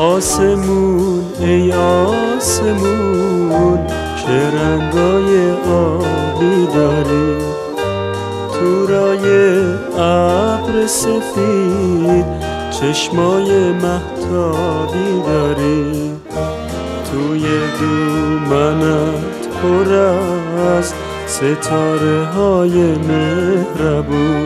آسمون ای آسمون چه رنگای آبی داری، تورای ابر سفید چشمای مهتابی داری، توی دومنت پر از ستاره های مهربون،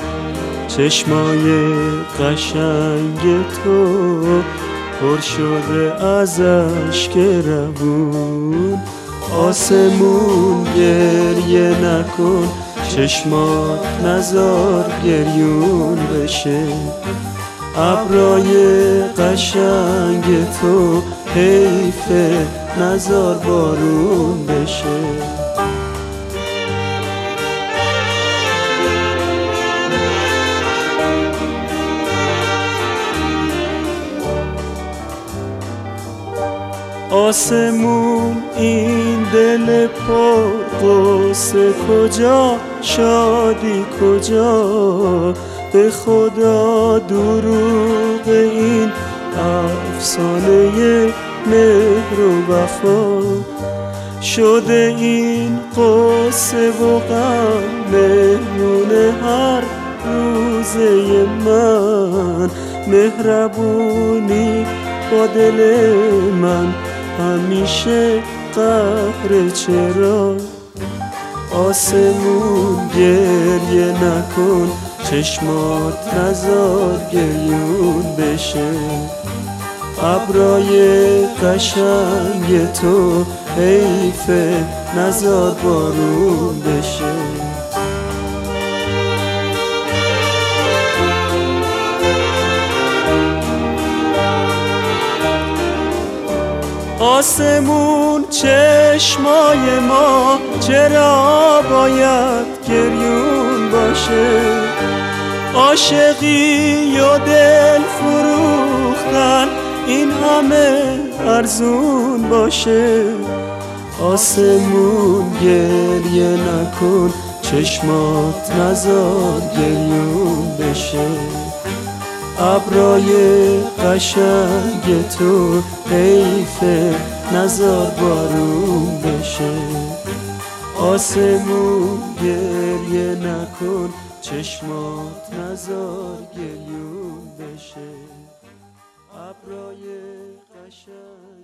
چشمای قشنگ تو پر شده از اشک روون. آسمون گریه نکن، چشمات نزار گریون بشه، ابرای قشنگ تو حیفه نزار بارون بشه. آسمون این دل پر غصه کجا، شادی کجا، به خدا دروغ این افسانه مهر و وفا، شده این قصه و غم مهمون هر روزه من، مهربونی با دل من همیشه قهر چرا. آسمون گریه نکن، چشمات نزار گریون بشه، ابرای قشنگ تو حیفه نزار بارون بشه. آسمون چشمای ما چرا باید گریون باشه، عاشقی و دل فروختن این همه ارزون باشه. آسمون گریه نکن، چشمات نزار گریون بشه، ابرای قشنگ تو حیفه نزار بارون بشه. آسمون گریه نکن، چشمات نزار گریون بشه، ابرای قشنگ